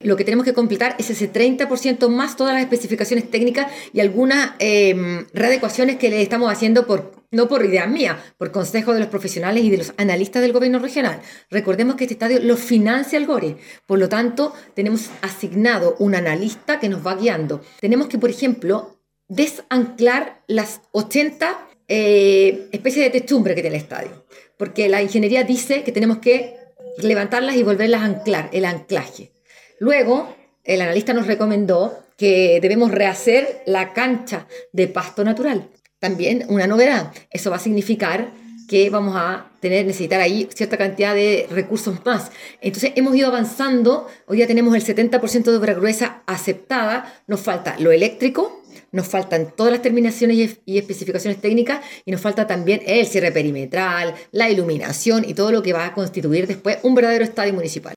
lo que tenemos que completar es ese 30% más todas las especificaciones técnicas y algunas readecuaciones que le estamos haciendo no por ideas mías, por consejo de los profesionales y de los analistas del gobierno regional. Recordemos que este estadio lo financia el GORE, por lo tanto tenemos asignado un analista que nos va guiando. Tenemos que, por ejemplo, desanclar las 80 especies de techumbre que tiene el estadio, porque la ingeniería dice que tenemos que levantarlas y volverlas a anclar, el anclaje. Luego, el analista nos recomendó que debemos rehacer la cancha de pasto natural. También una novedad, eso va a significar que vamos a necesitar ahí cierta cantidad de recursos más. Entonces hemos ido avanzando, hoy ya tenemos el 70% de obra gruesa aceptada, nos falta lo eléctrico, nos faltan todas las terminaciones y especificaciones técnicas y nos falta también el cierre perimetral, la iluminación y todo lo que va a constituir después un verdadero estadio municipal.